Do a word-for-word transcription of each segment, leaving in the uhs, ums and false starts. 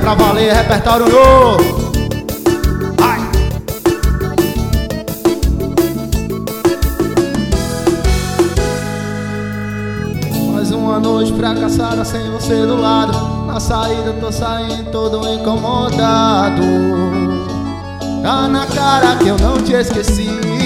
pra valer, repertório novo. Ai. Mais uma noite fracassada sem você do lado. Na saída tô saindo todo incomodado. Tá na cara que eu não te esqueci,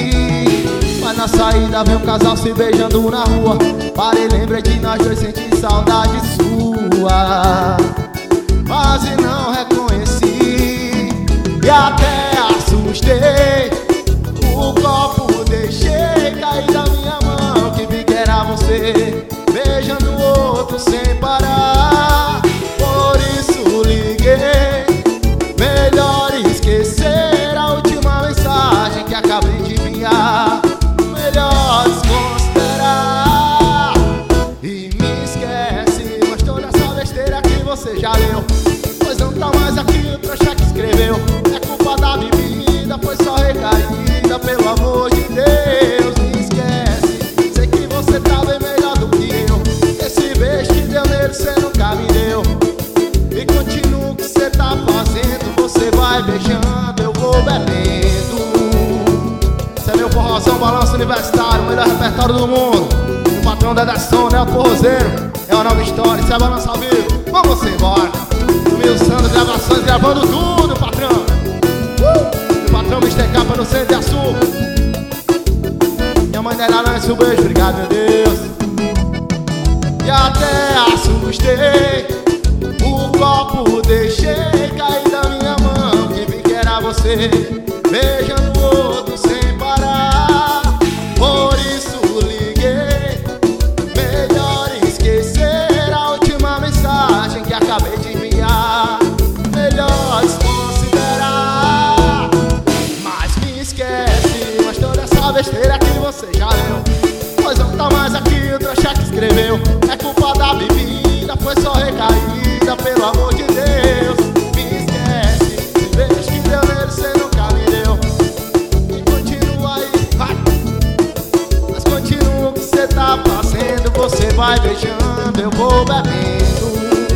mas na saída vem um casal se beijando na rua. Parei, lembrei de nós dois, senti saudade sua. Quase não reconheci e até assustei. O copo deixei cair da minha mão, que vi que era você beijando o outro sem parar. Por isso liguei, melhor esquecer a última mensagem que acabei de enviar. Melhor desconsiderar e me esquece, mas toda essa besteira que você já leu, pois não tá mais aqui o trouxa que escreveu. É culpa da bebida, foi só recaída, pelo amor de Deus, me esquece. Sei que você tá bem melhor do que eu, esse beijo que deu nele cê nunca me deu. E continua o que cê tá fazendo, você vai beijando, eu vou bebendo. Cê é meu forrozão, balanço universitário, o melhor repertório do mundo. O patrão da Edson, né, o forrozeiro, é uma nova história, cê é balança ao vivo. Vamos embora, o meu Sandro gravações, gravando tudo, patrão. uh! O patrão mister Capa no centro de açúcar. Minha mãe dela lança o beijo, obrigado meu Deus. E até assustei, o copo deixei cair da minha mão, que vi que era você beijando o outro sem parar. Por isso liguei, melhor esquecer a última mensagem que acabei de enviar. Melhor desconsiderar, mas me esquece, mas toda essa besteira que você já leu, pois não tá mais aqui o trouxa que escreveu. É culpa da bebida, foi só recaída, pelo amor de Deus, me esquece. Esse beijo que deu nele cê nunca me deu. E continua aí, vai. Mas continua o que cê tá fazendo, você vai beijando, eu vou bebendo.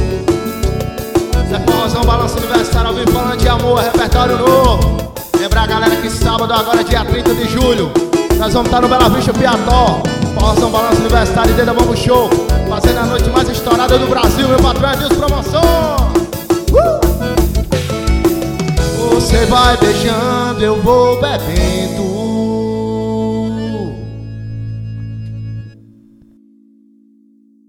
Zé Forrozão, balanço universitário ao vivo, falando de amor, repertório novo. Lembrar a galera que sábado, agora dia trinta de julho, nós vamos estar no Bela Vista, Piató. Forrozão, balanço universitário e Deda Bambu Show, fazendo a noite mais estourada do Brasil, meu patrão é Deus Promoção. uh! Você vai beijando, eu vou bebendo.